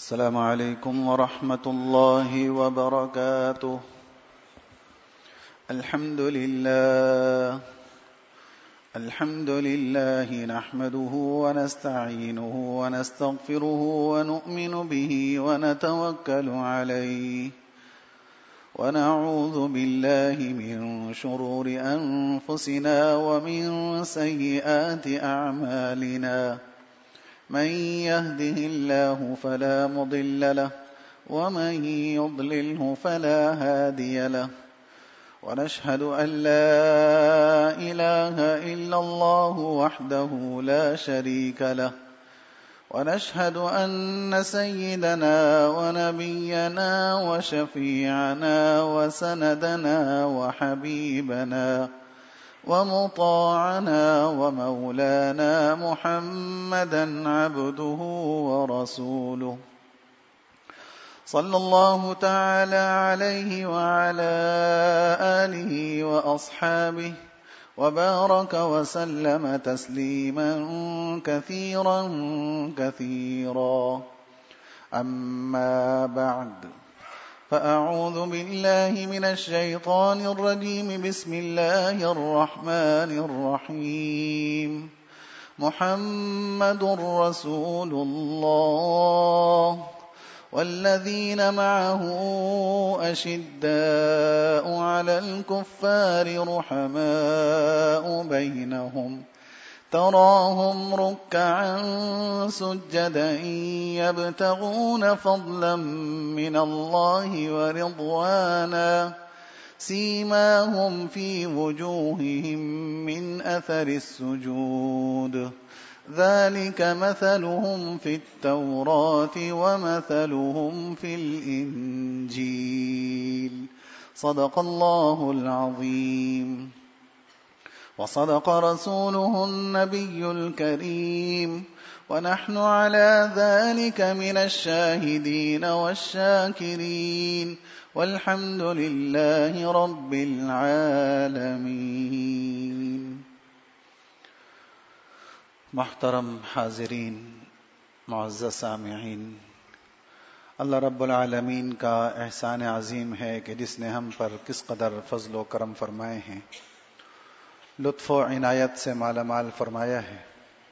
السلام عليكم ورحمة الله وبركاته. الحمد لله نحمده ونستعينه ونستغفره ونؤمن به ونتوكل عليه ونعوذ بالله من شرور أنفسنا ومن سيئات أعمالنا. من يهده الله فلا مضل له ومن يضلله فلا هادي له ونشهد أن لا إله إلا الله وحده لا شريك له ونشهد أن سيدنا ونبينا وشفيعنا وسندنا وحبيبنا ومطاعنا ومولانا محمدا عبده ورسوله صلى الله تعالى عليه وعلى آله وأصحابه وبارك وسلم تسليما كثيرا كثيرا. أما بعد، فأعوذ بالله من الشيطان الرجيم. بسم الله الرحمن الرحيم. محمد رسول الله والذين معه أشداء على الكفار رحماء بينهم تراهم ركعا سجدا يبتغون فضلا من الله ورضوانا سيماهم في وجوههم من أثر السجود ذلك مثلهم في التوراة ومثلهم في الإنجيل. صدق الله العظيم وصدق رسوله النبي الكريم ونحن على ذلك من الشاهدين والشاكرين والحمد لله رب العالمين. محترم حاضرین، معزز سامعین، اللہ رب العالمین کا احسان عظیم ہے کہ جس نے ہم پر کس قدر فضل و کرم فرمائے ہیں، لطف و عنایت سے مالا مال فرمایا ہے.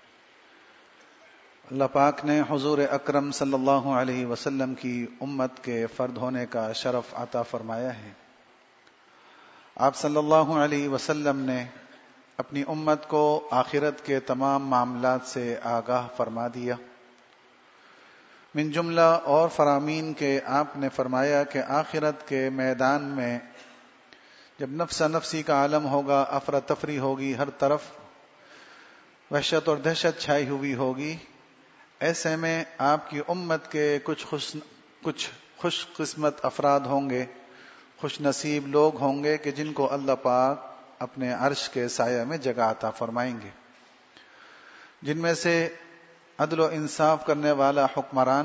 اللہ پاک نے حضور اکرم صلی اللہ علیہ وسلم کی امت کے فرد ہونے کا شرف عطا فرمایا ہے. آپ صلی اللہ علیہ وسلم نے اپنی امت کو آخرت کے تمام معاملات سے آگاہ فرما دیا. من جملہ اور فرامین کے آپ نے فرمایا کہ آخرت کے میدان میں جب نفس نفسی کا عالم ہوگا، افراتفری ہوگی، ہر طرف وحشت اور دہشت چھائی ہوئی ہوگی، ایسے میں آپ کی امت کے کچھ خوش قسمت افراد ہوں گے، خوش نصیب لوگ ہوں گے کہ جن کو اللہ پاک اپنے عرش کے سایہ میں جگہ عطا فرمائیں گے، جن میں سے عدل و انصاف کرنے والا حکمران،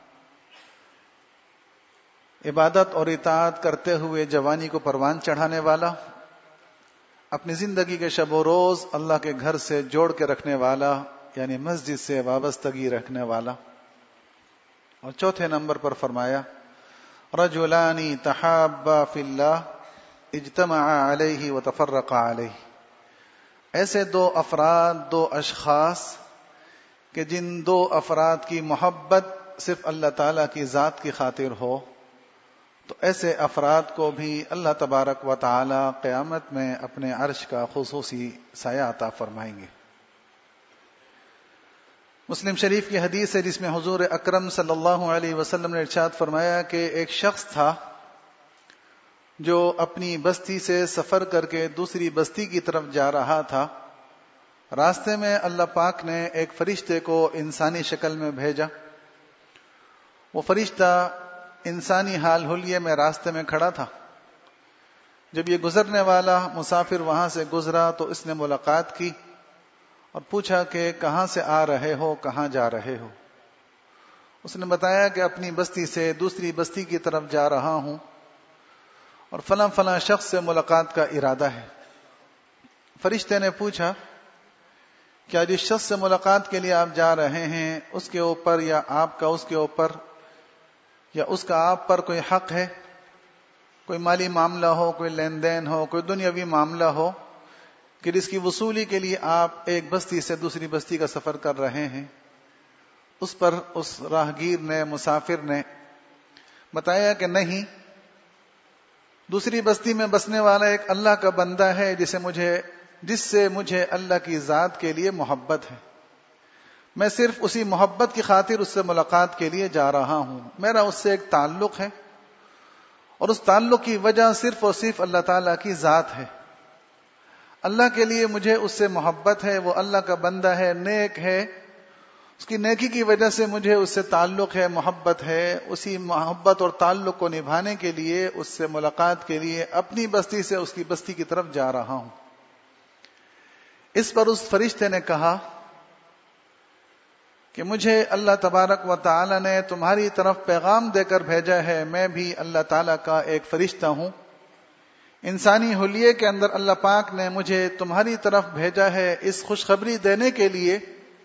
عبادت اور اطاعت کرتے ہوئے جوانی کو پروان چڑھانے والا، اپنی زندگی کے شب و روز اللہ کے گھر سے جوڑ کے رکھنے والا یعنی مسجد سے وابستگی رکھنے والا. اور چوتھے نمبر پر فرمایا رجلان تحابا فی اللہ اجتمع علیہ وتفرق علیہ. ایسے دو افراد، دو اشخاص کہ جن دو افراد کی محبت صرف اللہ تعالیٰ کی ذات کی خاطر ہو، تو ایسے افراد کو بھی اللہ تبارک و تعالی قیامت میں اپنے عرش کا خصوصی سایہ عطا فرمائیں گے. مسلم شریف کی حدیث ہے جس میں حضور اکرم صلی اللہ علیہ وسلم نے ارشاد فرمایا کہ ایک شخص تھا جو اپنی بستی سے سفر کر کے دوسری بستی کی طرف جا رہا تھا. راستے میں اللہ پاک نے ایک فرشتے کو انسانی شکل میں بھیجا. وہ فرشتہ انسانی حال حلیے میں راستے میں کھڑا تھا. جب یہ گزرنے والا مسافر وہاں سے گزرا تو اس نے ملاقات کی اور پوچھا کہ کہاں سے آ رہے ہو، کہاں جا رہے ہو؟ اس نے بتایا کہ اپنی بستی سے دوسری بستی کی طرف جا رہا ہوں اور فلاں فلاں شخص سے ملاقات کا ارادہ ہے. فرشتے نے پوچھا کیا جس شخص سے ملاقات کے لیے آپ جا رہے ہیں اس کے اوپر یا آپ کا اس کے اوپر یا اس کا آپ پر کوئی حق ہے، کوئی مالی معاملہ ہو، کوئی لین دین ہو، کوئی دنیاوی معاملہ ہو کہ جس کی وصولی کے لیے آپ ایک بستی سے دوسری بستی کا سفر کر رہے ہیں، اس پر اس راہگیر نے، مسافر نے بتایا کہ نہیں، دوسری بستی میں بسنے والا ایک اللہ کا بندہ ہے جس سے مجھے اللہ کی ذات کے لیے محبت ہے، میں صرف اسی محبت کی خاطر اس سے ملاقات کے لیے جا رہا ہوں، میرا اس سے ایک تعلق ہے اور اس تعلق کی وجہ صرف اور صرف اللہ تعالیٰ کی ذات ہے، اللہ کے لیے مجھے اس سے محبت ہے، وہ اللہ کا بندہ ہے، نیک ہے، اس کی نیکی کی وجہ سے مجھے اس سے تعلق ہے، محبت ہے، اسی محبت اور تعلق کو نبھانے کے لیے، اس سے ملاقات کے لیے اپنی بستی سے اس کی بستی کی طرف جا رہا ہوں۔ اس پر اس فرشتے نے کہا کہ مجھے اللہ تبارک و تعالی نے تمہاری طرف پیغام دے کر بھیجا ہے، میں بھی اللہ تعالیٰ کا ایک فرشتہ ہوں، انسانی حلیے کے اندر اللہ پاک نے مجھے تمہاری طرف بھیجا ہے اس خوشخبری دینے کے لیے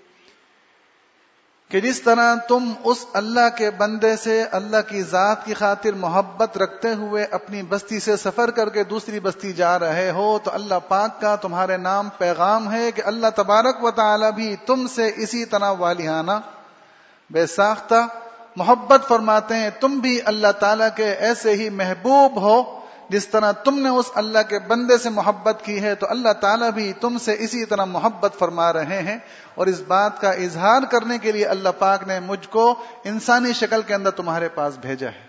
کہ جس طرح تم اس اللہ کے بندے سے اللہ کی ذات کی خاطر محبت رکھتے ہوئے اپنی بستی سے سفر کر کے دوسری بستی جا رہے ہو، تو اللہ پاک کا تمہارے نام پیغام ہے کہ اللہ تبارک و تعالی بھی تم سے اسی طرح والیانہ بے ساختہ محبت فرماتے ہیں، تم بھی اللہ تعالیٰ کے ایسے ہی محبوب ہو، جس طرح تم نے اس اللہ کے بندے سے محبت کی ہے تو اللہ تعالیٰ بھی تم سے اسی طرح محبت فرما رہے ہیں، اور اس بات کا اظہار کرنے کے لیے اللہ پاک نے مجھ کو انسانی شکل کے اندر تمہارے پاس بھیجا ہے۔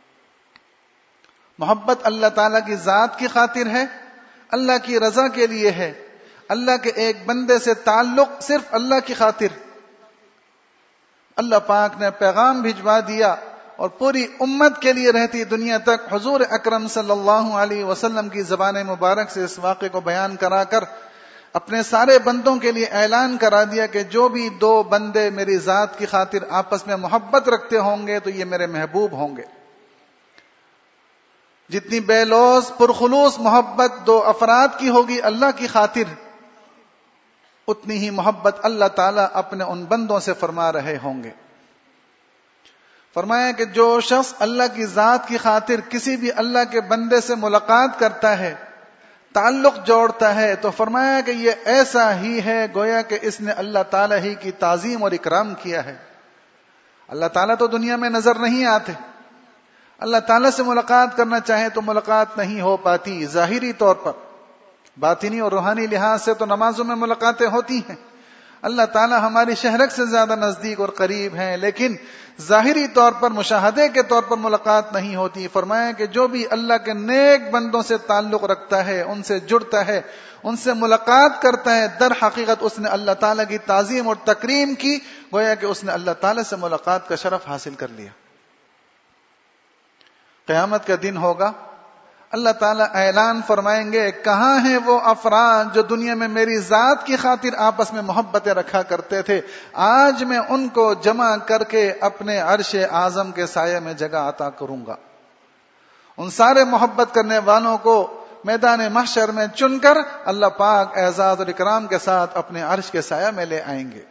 محبت اللہ تعالیٰ کی ذات کی خاطر ہے، اللہ کی رضا کے لیے ہے، اللہ کے ایک بندے سے تعلق صرف اللہ کی خاطر۔ اللہ پاک نے پیغام بھجوا دیا اور پوری امت کے لیے رہتی دنیا تک حضور اکرم صلی اللہ علیہ وسلم کی زبان مبارک سے اس واقعے کو بیان کرا کر اپنے سارے بندوں کے لیے اعلان کرا دیا کہ جو بھی دو بندے میری ذات کی خاطر آپس میں محبت رکھتے ہوں گے تو یہ میرے محبوب ہوں گے۔ جتنی بے لوث پرخلوص محبت دو افراد کی ہوگی اللہ کی خاطر، اتنی ہی محبت اللہ تعالیٰ اپنے ان بندوں سے فرما رہے ہوں گے۔ فرمایا کہ جو شخص اللہ کی ذات کی خاطر کسی بھی اللہ کے بندے سے ملاقات کرتا ہے، تعلق جوڑتا ہے، تو فرمایا کہ یہ ایسا ہی ہے گویا کہ اس نے اللہ تعالیٰ ہی کی تعظیم اور اکرام کیا ہے۔ اللہ تعالیٰ تو دنیا میں نظر نہیں آتے، اللہ تعالیٰ سے ملاقات کرنا چاہے تو ملاقات نہیں ہو پاتی ظاہری طور پر، باطنی اور روحانی لحاظ سے تو نمازوں میں ملاقاتیں ہوتی ہیں، اللہ تعالیٰ ہماری شہرک سے زیادہ نزدیک اور قریب ہیں، لیکن ظاہری طور پر مشاہدے کے طور پر ملاقات نہیں ہوتی۔ فرمایا کہ جو بھی اللہ کے نیک بندوں سے تعلق رکھتا ہے، ان سے جڑتا ہے، ان سے ملاقات کرتا ہے، در حقیقت اس نے اللہ تعالیٰ کی تعظیم اور تکریم کی، گویا کہ اس نے اللہ تعالیٰ سے ملاقات کا شرف حاصل کر لیا۔ قیامت کا دن ہوگا، اللہ تعالیٰ اعلان فرمائیں گے کہاں ہیں وہ افراد جو دنیا میں میری ذات کی خاطر آپس میں محبتیں رکھا کرتے تھے، آج میں ان کو جمع کر کے اپنے عرش اعظم کے سائے میں جگہ عطا کروں گا۔ ان سارے محبت کرنے والوں کو میدان محشر میں چن کر اللہ پاک اعزاز اور اکرام کے ساتھ اپنے عرش کے سایہ میں لے آئیں گے۔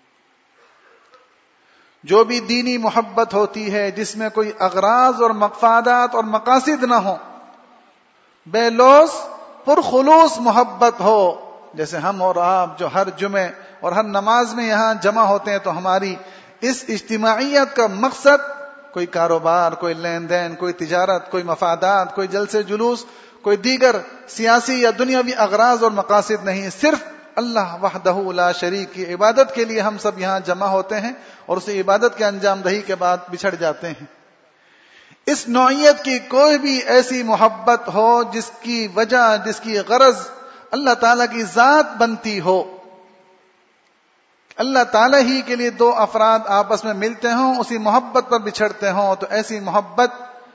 جو بھی دینی محبت ہوتی ہے جس میں کوئی اغراض اور مفادات اور مقاصد نہ ہو، بے لوث پرخلوص محبت ہو، جیسے ہم اور آپ جو ہر جمعے اور ہر نماز میں یہاں جمع ہوتے ہیں، تو ہماری اس اجتماعیت کا مقصد کوئی کاروبار، کوئی لین دین، کوئی تجارت، کوئی مفادات، کوئی جلسے جلوس، کوئی دیگر سیاسی یا دنیاوی اغراض اور مقاصد نہیں، صرف اللہ وحدہ لا شریک کی عبادت کے لیے ہم سب یہاں جمع ہوتے ہیں اور اسی عبادت کے انجام دہی کے بعد بچھڑ جاتے ہیں۔ اس نوعیت کی کوئی بھی ایسی محبت ہو جس کی وجہ، جس کی غرض اللہ تعالیٰ کی ذات بنتی ہو، اللہ تعالیٰ ہی کے لیے دو افراد آپس میں ملتے ہوں، اسی محبت پر بچھڑتے ہوں، تو ایسی محبت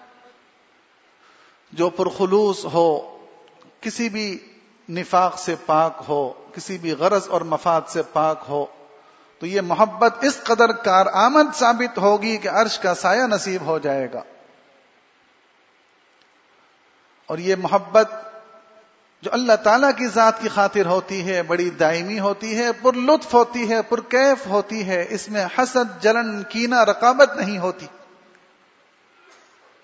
جو پرخلوص ہو، کسی بھی نفاق سے پاک ہو، کسی بھی غرض اور مفاد سے پاک ہو، تو یہ محبت اس قدر کارآمد ثابت ہوگی کہ عرش کا سایہ نصیب ہو جائے گا۔ اور یہ محبت جو اللہ تعالیٰ کی ذات کی خاطر ہوتی ہے بڑی دائمی ہوتی ہے، پر لطف ہوتی ہے، پر کیف ہوتی ہے، اس میں حسد، جلن، کینہ، رقابت نہیں ہوتی۔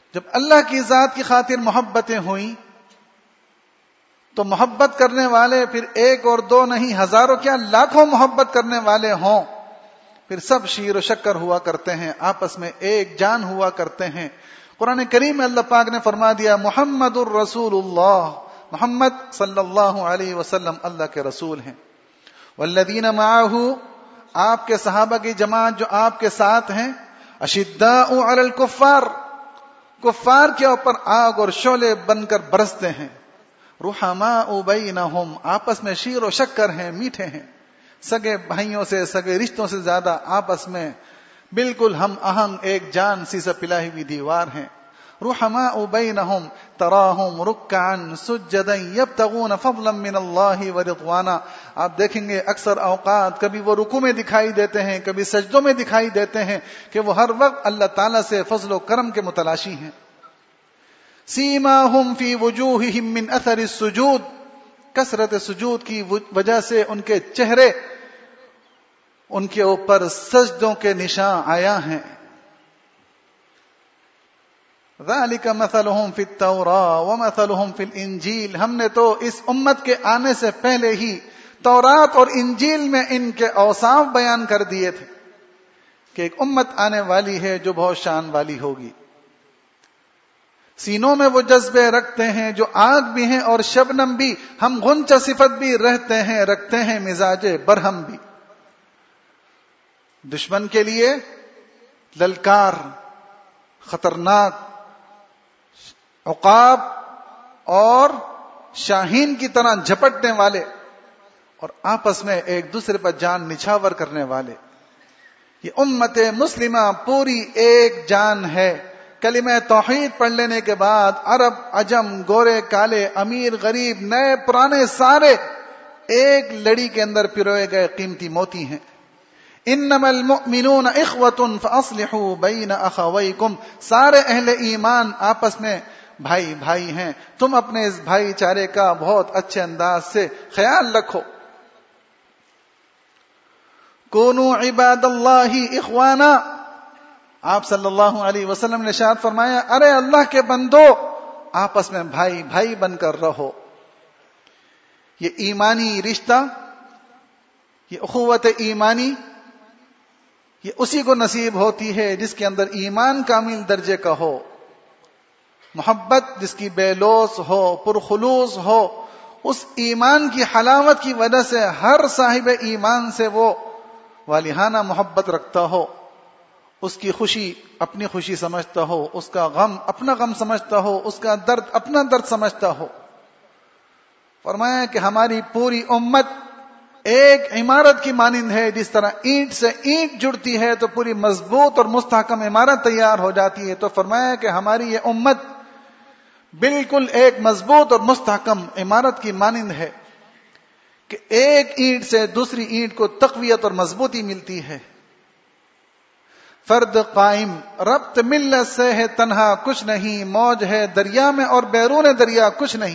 جب اللہ کی ذات کی خاطر محبتیں ہوئیں تو محبت کرنے والے پھر ایک اور دو نہیں، ہزاروں کیا لاکھوں محبت کرنے والے ہوں، پھر سب شیر و شکر ہوا کرتے ہیں، آپس میں ایک جان ہوا کرتے ہیں۔ قرآن کریم میں اللہ پاک نے فرما دیا محمد الرسول اللہ، محمد صلی اللہ علیہ وسلم اللہ کے رسول ہیں۔ والذین معہ، آپ کے صحابہ کی جماعت جو آپ کے ساتھ ہیں، اشداء علی الکفار، کفار کے اوپر آگ اور شعلے بن کر برستے ہیں۔ رحماء بینہم، آپس میں شیر و شکر ہیں، میٹھے ہیں، سگے بھائیوں سے، سگے رشتوں سے زیادہ آپس میں بالکل ہم آہنگ ایک جان سی سے پلائی ہوئی دیوار ہیں۔ رحماء بینہم تراہم رکعا سجدا یبتغون فضلا من اللہ ورضوانا، آپ دیکھیں گے اکثر اوقات کبھی وہ رکوع میں دکھائی دیتے ہیں، کبھی سجدوں میں دکھائی دیتے ہیں کہ وہ ہر وقت اللہ تعالیٰ سے فضل و کرم کے متلاشی ہیں۔ سیماہم فی وجوہہم من اثر السجود، کثرت سجود کی وجہ سے ان کے چہرے، ان کے اوپر سجدوں کے نشان آیا ہیں۔ ذالک مثلہم فی التوراۃ ومثلہم فی الانجیل، ہم نے تو اس امت کے آنے سے پہلے ہی تورات اور انجیل میں ان کے اوصاف بیان کر دیے تھے کہ ایک امت آنے والی ہے جو بہت شان والی ہوگی۔ سینوں میں وہ جذبے رکھتے ہیں جو آگ بھی ہیں اور شبنم بھی، ہم غنچہ صفت بھی رہتے ہیں، رکھتے ہیں مزاج برہم بھی۔ دشمن کے لیے للکار، خطرناک، عقاب اور شاہین کی طرح جھپٹنے والے اور آپس میں ایک دوسرے پر جان نچھاور کرنے والے۔ یہ امت مسلمہ پوری ایک جان ہے۔ کلمہ توحید پڑھ لینے کے بعد عرب، عجم، گورے، کالے، امیر، غریب، نئے، پرانے، سارے ایک لڑی کے اندر پروئے گئے قیمتی موتی ہیں۔ انما المؤمنون اخوۃ فاصلحوا بین اخویکم، سارے اہل ایمان آپس میں بھائی بھائی ہیں، تم اپنے اس بھائی چارے کا بہت اچھے انداز سے خیال رکھو۔ کونوا عباد اللہ اخوانا، آپ صلی اللہ علیہ وسلم نے ارشاد فرمایا ارے اللہ کے بندو آپس میں بھائی بھائی بن کر رہو۔ یہ ایمانی رشتہ، یہ اخوت ایمانی، یہ اسی کو نصیب ہوتی ہے جس کے اندر ایمان کامل درجے کا ہو، محبت جس کی بے لوث ہو، پرخلوص ہو، اس ایمان کی حلاوت کی وجہ سے ہر صاحب ایمان سے وہ والہانہ محبت رکھتا ہو، اس کی خوشی اپنی خوشی سمجھتا ہو، اس کا غم اپنا غم سمجھتا ہو، اس کا درد اپنا درد سمجھتا ہو۔ فرمایا کہ ہماری پوری امت ایک عمارت کی مانند ہے، جس طرح اینٹ سے اینٹ جڑتی ہے تو پوری مضبوط اور مستحکم عمارت تیار ہو جاتی ہے، تو فرمایا کہ ہماری یہ امت بالکل ایک مضبوط اور مستحکم عمارت کی مانند ہے کہ ایک اینٹ سے دوسری اینٹ کو تقویت اور مضبوطی ملتی ہے۔ فرد قائم، ربط ملت سے ہے تنہا کچھ نہیں، موج ہے دریا میں اور بیرون دریا کچھ نہیں۔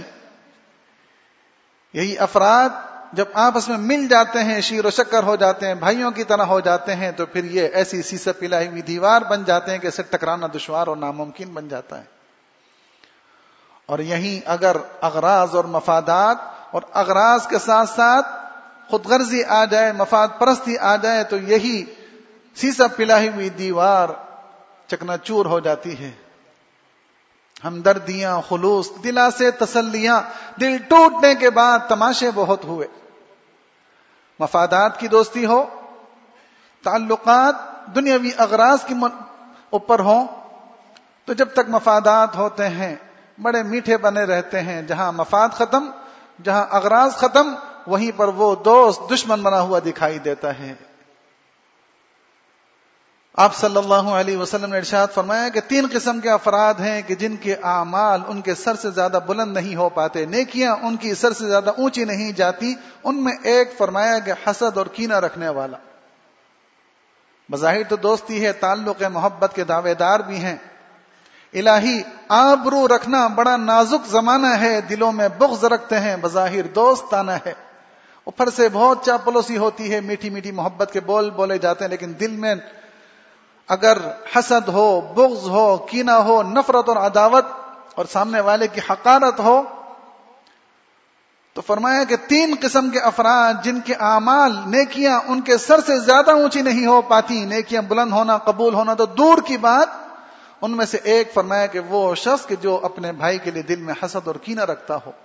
یہی افراد جب آپس میں مل جاتے ہیں، شیر و شکر ہو جاتے ہیں، بھائیوں کی طرح ہو جاتے ہیں، تو پھر یہ ایسی سیسہ پلائی ہوئی دیوار بن جاتے ہیں کہ اسے ٹکرانا دشوار اور ناممکن بن جاتا ہے۔ اور یہیں اگر اغراض اور مفادات اور اغراض کے ساتھ ساتھ خود غرضی آ جائے، مفاد پرستی آ جائے، تو یہی سیسہ پلائی ہوئی دیوار چکنا چور ہو جاتی ہے۔ ہمدردیاں، خلوص، دلا سے تسلیاں، دل ٹوٹنے کے بعد تماشے بہت ہوئے۔ مفادات کی دوستی ہو، تعلقات دنیاوی اغراض کی اوپر ہوں، تو جب تک مفادات ہوتے ہیں بڑے میٹھے بنے رہتے ہیں۔ جہاں مفاد ختم، جہاں اغراض ختم، وہیں پر وہ دوست دشمن بنا ہوا دکھائی دیتا ہے۔ آپ صلی اللہ علیہ وسلم نے ارشاد فرمایا کہ 3 قسم کے افراد ہیں کہ جن کے اعمال ان کے سر سے زیادہ بلند نہیں ہو پاتے، نیکیاں ان کی سر سے زیادہ اونچی نہیں جاتی۔ ان میں ایک فرمایا کہ حسد اور کینہ رکھنے والا، بظاہر تو دوستی ہے، تعلق محبت کے دعوے دار بھی ہیں، الہی آبرو رکھنا بڑا نازک زمانہ ہے، دلوں میں بغض رکھتے ہیں، بظاہر دوستانہ ہے، اوپر سے بہت چاپلوسی ہوتی ہے، میٹھی میٹھی محبت کے بول بولے جاتے ہیں، لیکن دل میں اگر حسد ہو، بغض ہو، کینہ ہو، نفرت اور عداوت اور سامنے والے کی حقارت ہو، تو فرمایا کہ 3 قسم کے افراد جن کے اعمال نیکیاں ان کے سر سے زیادہ اونچی نہیں ہو پاتی، نیکیاں بلند ہونا، قبول ہونا تو دور کی بات، ان میں سے ایک فرمایا کہ وہ شخص کہ جو اپنے بھائی کے لیے دل میں حسد اور کینہ رکھتا ہو.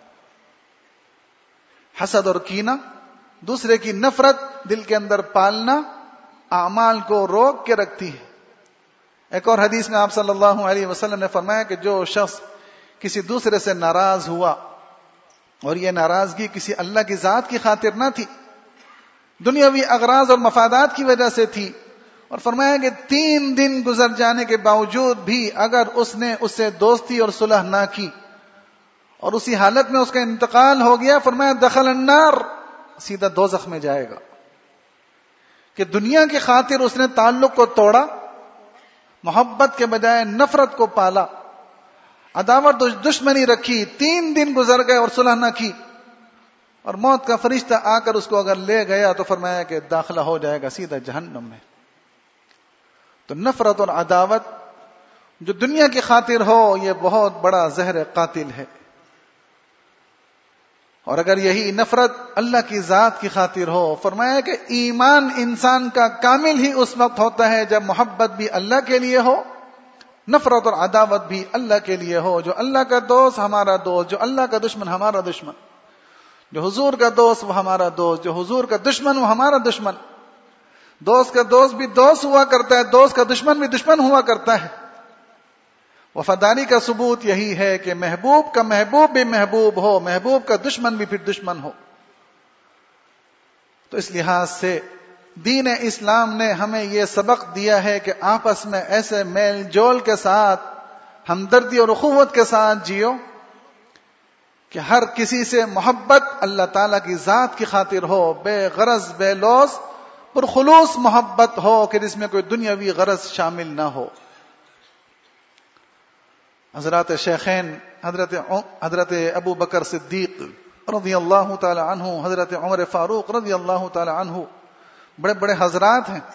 حسد اور کینہ، دوسرے کی نفرت دل کے اندر پالنا اعمال کو روک کے رکھتی ہے. ایک اور حدیث میں آپ صلی اللہ علیہ وسلم نے فرمایا کہ جو شخص کسی دوسرے سے ناراض ہوا اور یہ ناراضگی کسی اللہ کی ذات کی خاطر نہ تھی، دنیاوی اغراض اور مفادات کی وجہ سے تھی، اور فرمایا کہ 3 دن گزر جانے کے باوجود بھی اگر اس نے اس سے دوستی اور صلح نہ کی اور اسی حالت میں اس کا انتقال ہو گیا، فرمایا دخل النار، سیدھا دوزخ میں جائے گا. کہ دنیا کی خاطر اس نے تعلق کو توڑا، محبت کے بجائے نفرت کو پالا، عداوت دشمنی رکھی، 3 دن گزر گئے اور صلح نہ کی، اور موت کا فرشتہ آ کر اس کو اگر لے گیا تو فرمایا کہ داخلہ ہو جائے گا سیدھا جہنم میں. تو نفرت اور عداوت جو دنیا کی خاطر ہو یہ بہت بڑا زہر قاتل ہے، اور اگر یہی نفرت اللہ کی ذات کی خاطر ہو، فرمایا کہ ایمان انسان کا کامل ہی اس وقت ہوتا ہے جب محبت بھی اللہ کے لیے ہو، نفرت اور عداوت بھی اللہ کے لیے ہو. جو اللہ کا دوست ہمارا دوست، جو اللہ کا دشمن ہمارا دشمن، جو حضور کا دوست وہ ہمارا دوست، جو حضور کا دشمن وہ ہمارا دشمن. دوست کا دوست بھی دوست ہوا کرتا ہے، دوست کا دشمن بھی دشمن ہوا کرتا ہے. وفاداری کا ثبوت یہی ہے کہ محبوب کا محبوب بھی محبوب ہو، محبوب کا دشمن بھی پھر دشمن ہو. تو اس لحاظ سے دین اسلام نے ہمیں یہ سبق دیا ہے کہ آپس میں ایسے میل جول کے ساتھ، ہمدردی اور اخوت کے ساتھ جیو کہ ہر کسی سے محبت اللہ تعالیٰ کی ذات کی خاطر ہو، بے غرض بے لوث پرخلوص محبت ہو کہ جس میں کوئی دنیاوی غرض شامل نہ ہو. حضرات شیخین حضرت ابو بکر صدیق رضی اللہ تعالی عنہ، حضرت عمر فاروق رضی اللہ تعالی عنہ، بڑے بڑے حضرات ہیں.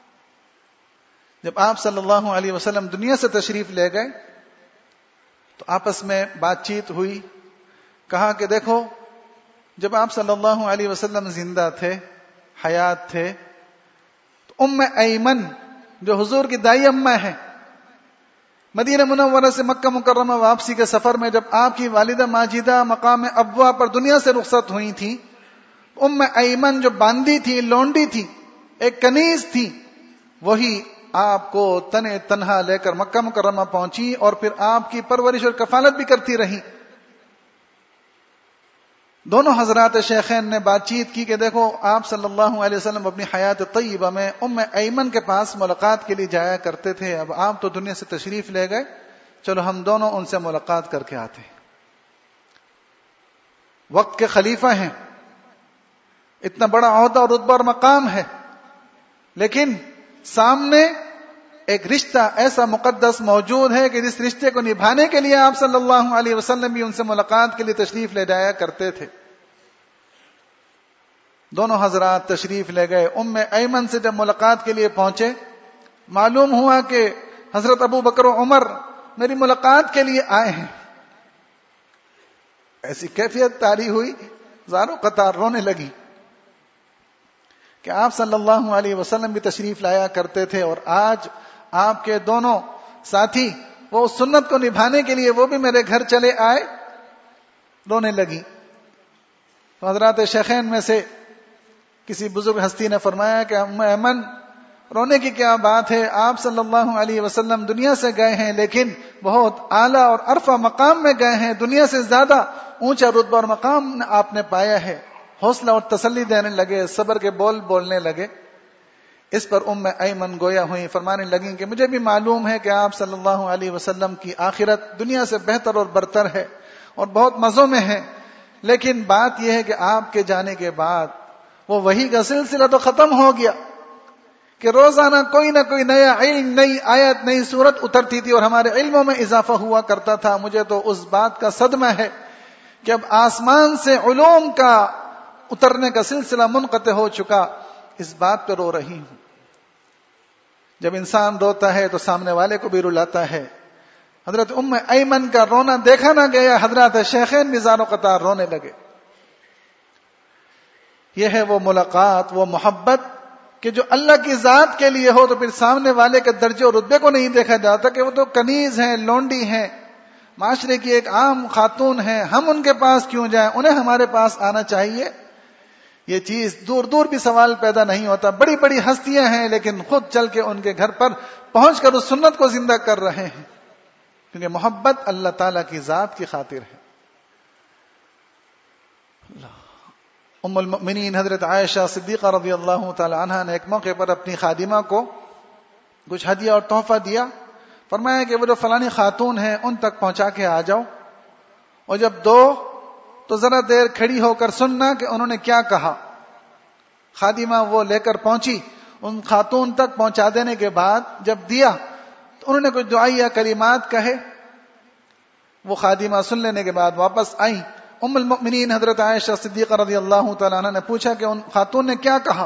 جب آپ صلی اللہ علیہ وسلم دنیا سے تشریف لے گئے تو آپس میں بات چیت ہوئی. کہا کہ دیکھو جب آپ صلی اللہ علیہ وسلم زندہ تھے، حیات تھے، تو ایمن جو حضور کی دائی اماں ہیں، مدینہ منورہ سے مکہ مکرمہ واپسی کے سفر میں جب آپ کی والدہ ماجدہ مقام ابوا پر دنیا سے رخصت ہوئی تھی، ایمن جو باندی تھی، لونڈی تھی، ایک کنیز تھی، وہی آپ کو تنے تنہا لے کر مکہ مکرمہ پہنچی اور پھر آپ کی پرورش اور کفالت بھی کرتی رہی. دونوں حضرات شیخین نے بات چیت کی کہ دیکھو آپ صلی اللہ علیہ وسلم اپنی حیات طیبہ میں ایمن کے پاس ملاقات کے لیے جایا کرتے تھے، اب آپ تو دنیا سے تشریف لے گئے، چلو ہم دونوں ان سے ملاقات کر کے آتے ہیں. وقت کے خلیفہ ہیں، اتنا بڑا عہدہ اور رتبہ اور مقام ہے، لیکن سامنے ایک رشتہ ایسا مقدس موجود ہے کہ جس رشتے کو نبھانے کے لیے آپ صلی اللہ علیہ وسلم بھی ان سے ملاقات کے لیے تشریف لے جایا کرتے تھے. دونوں حضرات تشریف لے گئے. ایمن سے جب ملاقات کے لیے پہنچے، معلوم ہوا کہ حضرت ابو بکر و عمر میری ملاقات کے لیے آئے ہیں. ایسی کیفیت طاری ہوئی، زاروں قطار رونے لگی کہ آپ صلی اللہ علیہ وسلم بھی تشریف لایا کرتے تھے اور آج آپ کے دونوں ساتھی وہ سنت کو نبھانے کے لیے وہ بھی میرے گھر چلے آئے. رونے لگی. تو حضرات شیخین میں سے کسی بزرگ ہستی نے فرمایا کہ ایمن رونے کی کیا بات ہے، آپ صلی اللہ علیہ وسلم دنیا سے گئے ہیں لیکن بہت اعلیٰ اور عرفہ مقام میں گئے ہیں، دنیا سے زیادہ اونچا رتبہ اور مقام آپ نے پایا ہے. حوصلہ اور تسلی دینے لگے، صبر کے بول بولنے لگے. اس پر ایمن گویا ہوئی، فرمانے لگیں کہ مجھے بھی معلوم ہے کہ آپ صلی اللہ علیہ وسلم کی آخرت دنیا سے بہتر اور برتر ہے اور بہت مزوں میں ہے، لیکن بات یہ ہے کہ آپ کے جانے کے بعد وہ وحی کا سلسلہ تو ختم ہو گیا کہ روزانہ کوئی نہ کوئی نیا علم، نئی آیت، نئی صورت اترتی تھی اور ہمارے علموں میں اضافہ ہوا کرتا تھا. مجھے تو اس بات کا صدمہ ہے کہ اب آسمان سے علوم کا اترنے کا سلسلہ منقطع ہو چکا. اس بات پہ رو رہی ہوں. جب انسان روتا ہے تو سامنے والے کو بھی رلاتا ہے. حضرت ام ایمن کا رونا دیکھا نہ گیا, حضرت شیخین بھی زانو قطار رونے لگے. یہ ہے وہ ملاقات, وہ محبت کہ جو اللہ کی ذات کے لیے ہو تو پھر سامنے والے کے درجے اور رتبے کو نہیں دیکھا جاتا کہ وہ تو کنیز ہیں, لونڈی ہیں, معاشرے کی ایک عام خاتون ہیں, ہم ان کے پاس کیوں جائیں, انہیں ہمارے پاس آنا چاہیے. یہ چیز دور دور بھی سوال پیدا نہیں ہوتا. بڑی بڑی ہستیاں ہیں لیکن خود چل کے ان کے گھر پر پہنچ کر اس سنت کو زندہ کر رہے ہیں, کیونکہ محبت اللہ تعالیٰ کی ذات کی خاطر ہے. ام المؤمنین حضرت عائشہ صدیقہ رضی اللہ تعالی عنہا نے ایک موقع پر اپنی خادمہ کو کچھ ہدیہ اور تحفہ دیا. فرمایا کہ وہ جو فلانی خاتون ہیں ان تک پہنچا کے آ جاؤ, اور جب دو تو ذرا دیر کھڑی ہو کر سننا کہ انہوں نے کیا کہا. خادمہ وہ لے کر پہنچی, ان خاتون تک پہنچا دینے کے بعد جب دیا تو انہوں نے کچھ دعائیہ کلمات کہے. وہ خادمہ سن لینے کے بعد واپس آئیں. ام المؤمنین حضرت عائشہ صدیقہ رضی اللہ تعالیٰ عنہ نے پوچھا کہ ان خاتون نے کیا کہا.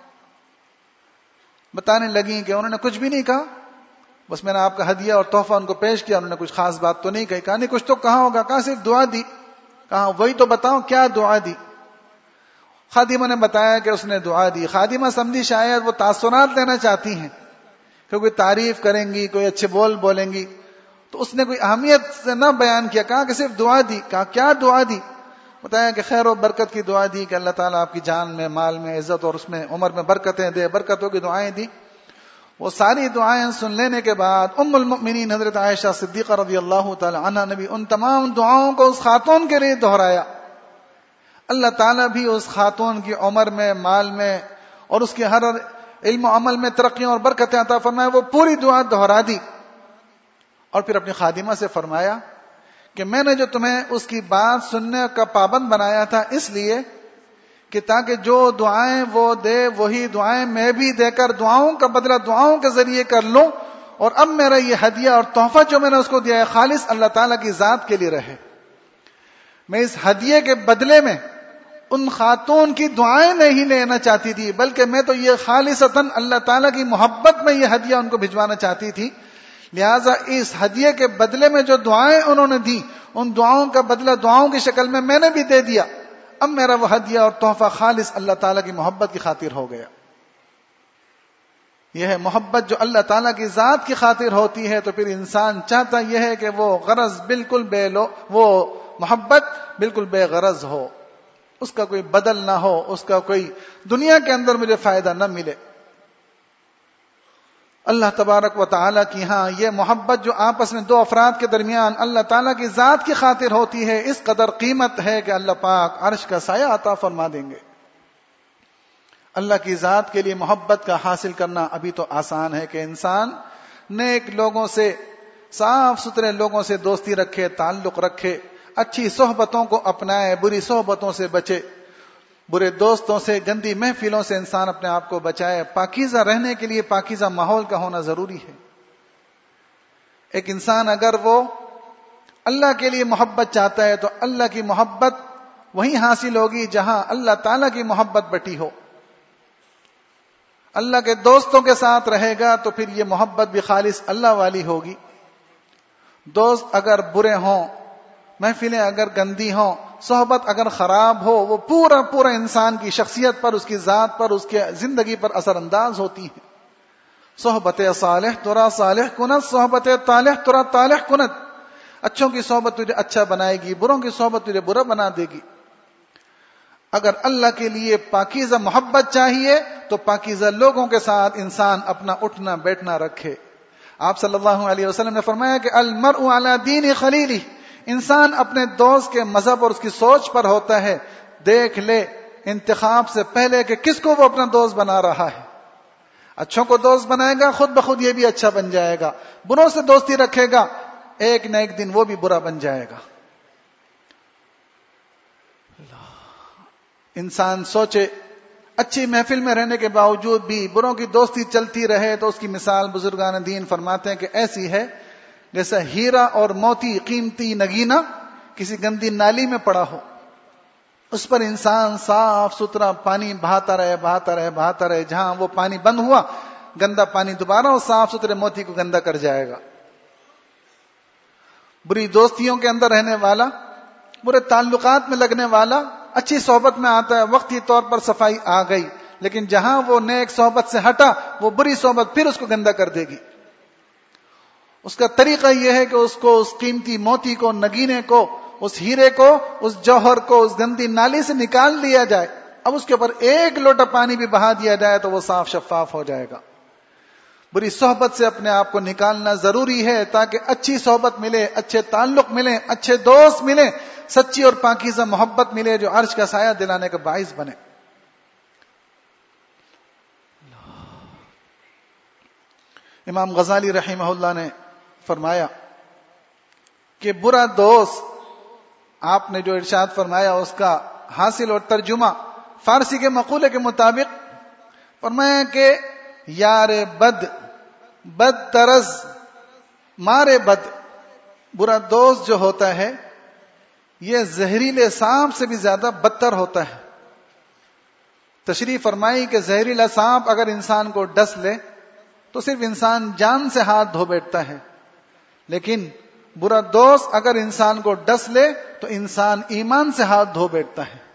بتانے لگیں کہ انہوں نے کچھ بھی نہیں کہا, بس میں نے آپ کا ہدیہ اور تحفہ ان کو پیش کیا, انہوں نے کچھ خاص بات تو نہیں کہی. کہا نہیں کچھ تو کہا ہوگا. کہا صرف دعا دی. کہا وہی تو بتاؤ کیا دعا دی. خادمہ نے بتایا کہ اس نے دعا دی. خادمہ سمجھی شاید وہ تاثرات لینا چاہتی ہیں کہ کوئی تعریف کریں گی, کوئی اچھے بول بولیں گی, تو اس نے کوئی اہمیت سے نہ بیان کیا. کہا کہ صرف دعا دی. کہا کیا دعا دی. بتایا کہ خیر و برکت کی دعا دی کہ اللہ تعالیٰ آپ کی جان میں, مال میں, عزت اور اس میں عمر میں برکتیں دے. برکتوں کی دعائیں دی. وہ ساری دعائیں سن لینے کے بعد ام المؤمنین حضرت عائشہ صدیقہ رضی اللہ تعالی عنہا نے بھی ان تمام دعاؤں کو اس خاتون کے لیے دہرایا. اللہ تعالیٰ بھی اس خاتون کی عمر میں, مال میں اور اس کے ہر علم و عمل میں ترقیاں اور برکتیں عطا فرمائے. وہ پوری دعا دہرا دی اور پھر اپنی خادمہ سے فرمایا کہ میں نے جو تمہیں اس کی بات سننے کا پابند بنایا تھا اس لیے کہ تاکہ جو دعائیں وہ دے وہی دعائیں میں بھی دے کر دعاؤں کا بدلہ دعاؤں کے ذریعے کر لوں, اور اب میرا یہ ہدیہ اور تحفہ جو میں نے اس کو دیا ہے خالص اللہ تعالیٰ کی ذات کے لیے رہے. میں اس ہدیے کے بدلے میں ان خاتون کی دعائیں نہیں لینا چاہتی تھی, بلکہ میں تو یہ خالصتاً اللہ تعالیٰ کی محبت میں یہ ہدیہ ان کو بھجوانا چاہتی تھی. لہٰذا اس ہدیے کے بدلے میں جو دعائیں انہوں نے دی ان دعاؤں کا بدلہ دعاؤں کی شکل میں نے بھی دے دیا. اب میرا وہ ہدیہ اور تحفہ خالص اللہ تعالیٰ کی محبت کی خاطر ہو گیا. یہ ہے محبت جو اللہ تعالیٰ کی ذات کی خاطر ہوتی ہے. تو پھر انسان چاہتا یہ ہے کہ وہ غرض بالکل وہ محبت بالکل بے غرض ہو, اس کا کوئی بدل نہ ہو, اس کا کوئی دنیا کے اندر مجھے فائدہ نہ ملے. اللہ تبارک و تعالیٰ کی ہاں یہ محبت جو آپس میں دو افراد کے درمیان اللہ تعالیٰ کی ذات کی خاطر ہوتی ہے, اس قدر قیمت ہے کہ اللہ پاک عرش کا سایہ عطا فرما دیں گے. اللہ کی ذات کے لیے محبت کا حاصل کرنا ابھی تو آسان ہے کہ انسان نیک لوگوں سے, صاف ستھرے لوگوں سے دوستی رکھے, تعلق رکھے, اچھی صحبتوں کو اپنائے, بری صحبتوں سے بچے, برے دوستوں سے, گندی محفلوں سے انسان اپنے آپ کو بچائے. پاکیزہ رہنے کے لیے پاکیزہ ماحول کا ہونا ضروری ہے. ایک انسان اگر وہ اللہ کے لیے محبت چاہتا ہے تو اللہ کی محبت وہیں حاصل ہوگی جہاں اللہ تعالیٰ کی محبت بٹی ہو. اللہ کے دوستوں کے ساتھ رہے گا تو پھر یہ محبت بھی خالص اللہ والی ہوگی. دوست اگر برے ہوں, محفلیں اگر گندی ہوں, صحبت اگر خراب ہو, وہ پورا انسان کی شخصیت پر, اس کی ذات پر, اس کی زندگی پر اثر انداز ہوتی ہے. صحبت صالح ترا صالح کنت, صحبت طالح ترا طالح کنت. اچھوں کی صحبت تجھے اچھا بنائے گی, بروں کی صحبت تجھے برا بنا دے گی. اگر اللہ کے لیے پاکیزہ محبت چاہیے تو پاکیزہ لوگوں کے ساتھ انسان اپنا اٹھنا بیٹھنا رکھے. آپ صلی اللہ علیہ وسلم نے فرمایا کہ المرء علی دین خلیلہ, انسان اپنے دوست کے مذہب اور اس کی سوچ پر ہوتا ہے. دیکھ لے انتخاب سے پہلے کہ کس کو وہ اپنا دوست بنا رہا ہے. اچھوں کو دوست بنائے گا خود بخود یہ بھی اچھا بن جائے گا. بروں سے دوستی رکھے گا ایک نہ ایک دن وہ بھی برا بن جائے گا. انسان سوچے اچھی محفل میں رہنے کے باوجود بھی بروں کی دوستی چلتی رہے تو اس کی مثال بزرگان دین فرماتے ہیں کہ ایسی ہے جیسا ہیرا اور موتی قیمتی نگینہ کسی گندی نالی میں پڑا ہو. اس پر انسان صاف ستھرا پانی بہاتا رہے. جہاں وہ پانی بند ہوا گندا پانی دوبارہ اس صاف ستھرے موتی کو گندا کر جائے گا. بری دوستیوں کے اندر رہنے والا، برے تعلقات میں لگنے والا اچھی صحبت میں آتا ہے، وقتی طور پر صفائی آ گئی، لیکن جہاں وہ نیک صحبت سے ہٹا وہ بری صحبت پھر اس کو گندا کر دے گی. اس کا طریقہ یہ ہے کہ اس کو، اس قیمتی موتی کو، نگینے کو، اس ہیرے کو، اس جوہر کو اس گندی نالی سے نکال لیا جائے. اب اس کے اوپر ایک لوٹا پانی بھی بہا دیا جائے تو وہ صاف شفاف ہو جائے گا. بری صحبت سے اپنے آپ کو نکالنا ضروری ہے تاکہ اچھی صحبت ملے، اچھے تعلق ملے، اچھے دوست ملے، سچی اور پاکیزہ محبت ملے جو عرش کا سایہ دلانے کا باعث بنے. امام غزالی رحمہ اللہ نے فرمایا کہ برا دوست، آپ نے جو ارشاد فرمایا اس کا حاصل اور ترجمہ فارسی کے مقولے کے مطابق فرمایا کہ یار بد، بد طرز، مارے بد. برا دوست جو ہوتا ہے یہ زہریلے سانپ سے بھی زیادہ بدتر ہوتا ہے. تشریح فرمائی کہ زہریلا سانپ اگر انسان کو ڈس لے تو صرف انسان جان سے ہاتھ دھو بیٹھتا ہے، لیکن برا دوست اگر انسان کو ڈس لے تو انسان ایمان سے ہاتھ دھو بیٹھتا ہے.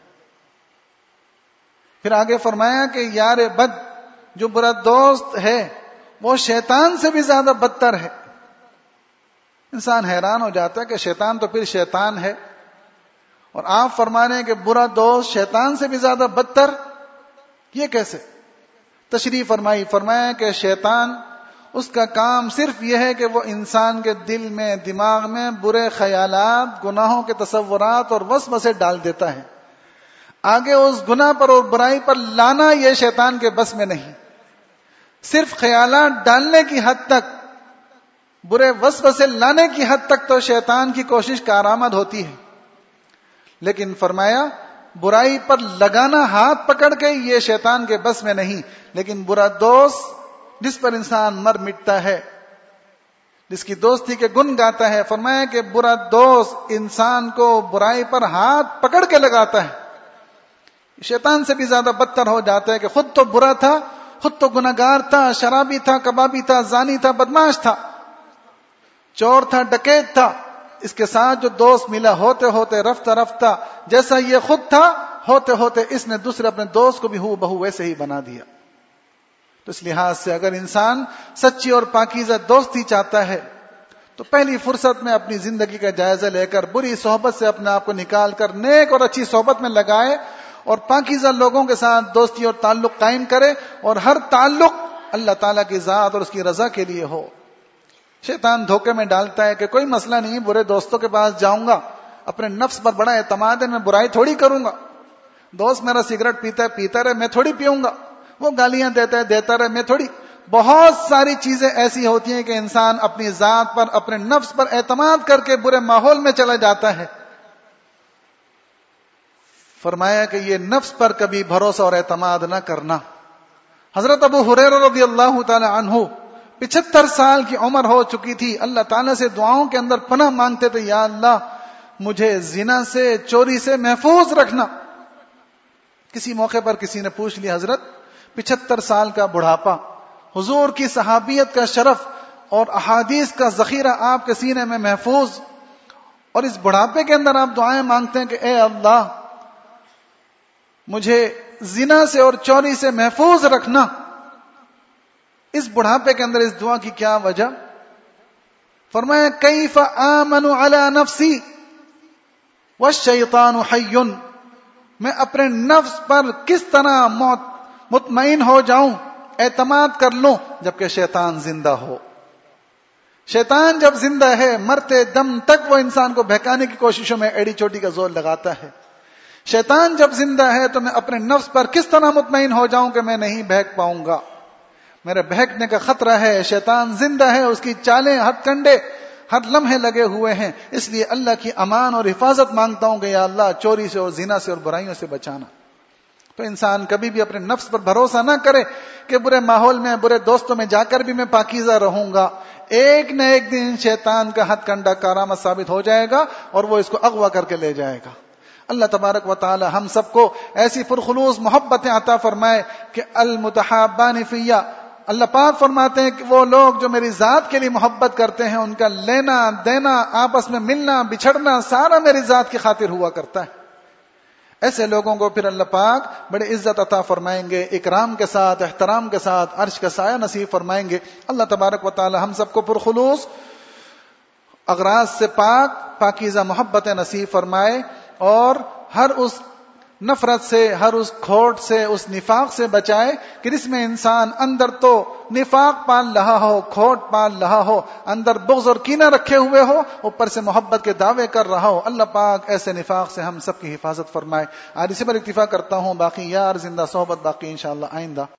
پھر آگے فرمایا کہ یار بد، جو برا دوست ہے وہ شیطان سے بھی زیادہ بدتر ہے. انسان حیران ہو جاتا ہے کہ شیطان تو پھر شیطان ہے، اور آپ فرما رہے ہیں کہ برا دوست شیطان سے بھی زیادہ بدتر، یہ کیسے؟ تشریح فرمائی، فرمایا کہ شیطان، اس کا کام صرف یہ ہے کہ وہ انسان کے دل میں، دماغ میں برے خیالات، گناہوں کے تصورات اور وسوسے ڈال دیتا ہے. آگے اس گناہ پر اور برائی پر لانا یہ شیطان کے بس میں نہیں. صرف خیالات ڈالنے کی حد تک، برے وسوسے لانے کی حد تک تو شیطان کی کوشش کارآمد ہوتی ہے، لیکن فرمایا برائی پر لگانا ہاتھ پکڑ کے یہ شیطان کے بس میں نہیں. لیکن برا دوست جس پر انسان مر مٹتا ہے، جس کی دوستی کے گن گاتا ہے، فرمایا کہ برا دوست انسان کو برائی پر ہاتھ پکڑ کے لگاتا ہے، شیطان سے بھی زیادہ بدتر ہو جاتا ہے کہ خود تو برا تھا، خود تو گناہگار تھا، شرابی تھا، کبابی تھا، زانی تھا، بدماش تھا، چور تھا، ڈکیت تھا. اس کے ساتھ جو دوست ملا، ہوتے ہوتے رفتہ رفتہ جیسا یہ خود تھا، ہوتے ہوتے اس نے دوسرے اپنے دوست کو بھی ہو بہو ویسے ہی بنا دیا. تو اس لحاظ سے اگر انسان سچی اور پاکیزہ دوستی چاہتا ہے تو پہلی فرصت میں اپنی زندگی کا جائزہ لے کر بری صحبت سے اپنے آپ کو نکال کر نیک اور اچھی صحبت میں لگائے اور پاکیزہ لوگوں کے ساتھ دوستی اور تعلق قائم کرے، اور ہر تعلق اللہ تعالیٰ کی ذات اور اس کی رضا کے لیے ہو. شیطان دھوکے میں ڈالتا ہے کہ کوئی مسئلہ نہیں، برے دوستوں کے پاس جاؤں گا، اپنے نفس پر بڑا اعتماد ہے، میں برائی تھوڑی کروں گا. دوست میرا سگریٹ پیتا ہے، پیتا رہے، میں تھوڑی پیوں گا. وہ گالیاں دیتا ہے، دیتا رہے، میں تھوڑی. بہت ساری چیزیں ایسی ہوتی ہیں کہ انسان اپنی ذات پر، اپنے نفس پر اعتماد کر کے برے ماحول میں چلا جاتا ہے. فرمایا کہ یہ نفس پر کبھی بھروسہ اور اعتماد نہ کرنا. حضرت ابو ہریرہ رضی اللہ تعالی عنہ 75 سال کی عمر ہو چکی تھی، اللہ تعالیٰ سے دعاؤں کے اندر پناہ مانگتے تھے، یا اللہ مجھے زنا سے، چوری سے محفوظ رکھنا. کسی موقع پر کسی نے پوچھ لیا، حضرت 75 سال کا بڑھاپا، حضور کی صحابیت کا شرف اور احادیث کا ذخیرہ آپ کے سینے میں محفوظ، اور اس بڑھاپے کے اندر آپ دعائیں مانگتے ہیں کہ اے اللہ مجھے زنا سے اور چوری سے محفوظ رکھنا، اس بڑھاپے کے اندر اس دعا کی کیا وجہ؟ فرمایا کیف آمن علی نفسی والشیطان حی، میں اپنے نفس پر کس طرح مطمئن ہو جاؤں، اعتماد کر لوں، جبکہ شیطان زندہ ہو. شیطان جب زندہ ہے، مرتے دم تک وہ انسان کو بہکانے کی کوششوں میں ایڑی چوٹی کا زور لگاتا ہے. شیطان جب زندہ ہے تو میں اپنے نفس پر کس طرح مطمئن ہو جاؤں کہ میں نہیں بہک پاؤں گا، میرے بہکنے کا خطرہ ہے. شیطان زندہ ہے، اس کی چالیں، ہتھ کنڈے ہر لمحے لگے ہوئے ہیں. اس لیے اللہ کی امان اور حفاظت مانگتا ہوں کہ یا اللہ چوری سے اور زنا سے اور برائیوں سے بچانا. تو انسان کبھی بھی اپنے نفس پر بھروسہ نہ کرے کہ برے ماحول میں، برے دوستوں میں جا کر بھی میں پاکیزہ رہوں گا. ایک نہ ایک دن شیطان کا ہتھ کنڈا کارآمد ثابت ہو جائے گا اور وہ اس کو اغوا کر کے لے جائے گا. اللہ تبارک و تعالی ہم سب کو ایسی پرخلوص محبتیں عطا فرمائے کہ المتحابان فیہ اللہ پاک فرماتے ہیں کہ وہ لوگ جو میری ذات کے لیے محبت کرتے ہیں ان کا لینا دینا، آپس میں ملنا بچھڑنا سارا میری ذات کی خاطر ہوا کرتا ہے. ایسے لوگوں کو پھر اللہ پاک بڑے عزت عطا فرمائیں گے، اکرام کے ساتھ، احترام کے ساتھ عرش کا سایہ نصیب فرمائیں گے. اللہ تبارک و تعالی ہم سب کو پرخلوص اغراض سے پاکیزہ محبت نصیب فرمائے، اور ہر اس نفرت سے، ہر اس کھوٹ سے، اس نفاق سے بچائے کہ جس میں انسان اندر تو نفاق پال رہا ہو، کھوٹ پال رہا ہو، اندر بغض اور کینہ رکھے ہوئے ہو، اوپر سے محبت کے دعوے کر رہا ہو. اللہ پاک ایسے نفاق سے ہم سب کی حفاظت فرمائے. آج اسی پر اکتفا کرتا ہوں، باقی یار زندہ صحبت باقی انشاءاللہ آئندہ.